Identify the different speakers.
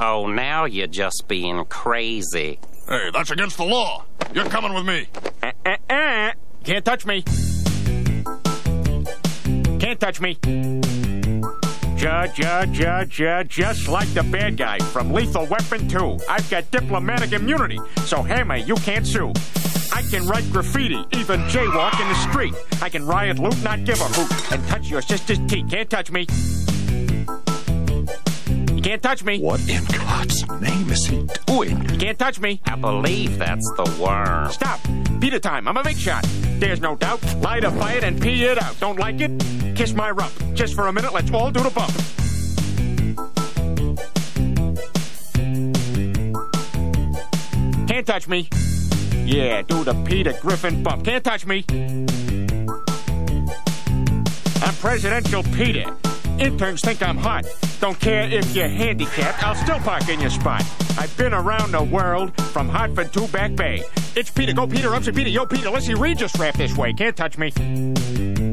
Speaker 1: Oh, now you're just being crazy.
Speaker 2: Hey, that's against the law. You're coming with me.
Speaker 3: Can't touch me. Can't touch me. Just like the bad guy from Lethal Weapon 2. I've got diplomatic immunity, so Hammer, you can't sue. I can write graffiti, even jaywalk in the street. I can riot, loot, not give a hoot, and touch your sister's teeth. Can't touch me. You can't touch me.
Speaker 2: What in God's name is he doing?
Speaker 3: You can't touch me.
Speaker 1: I believe that's the worm.
Speaker 3: Stop. Peter time. I'm a big shot. There's no doubt. Light a fire and pee it out. Don't like it? Kiss my rump. Just for a minute, let's all do the bump. Can't touch me. Yeah, do the Peter Griffin bump. Can't touch me. I'm Presidential Peter. Interns think I'm hot. Don't care if you're handicapped, I'll still park in your spot. I've been around the world, from Hartford to Back Bay. It's Peter, go Peter, upset Peter, yo Peter, let's see Regis rap this way. Can't touch me.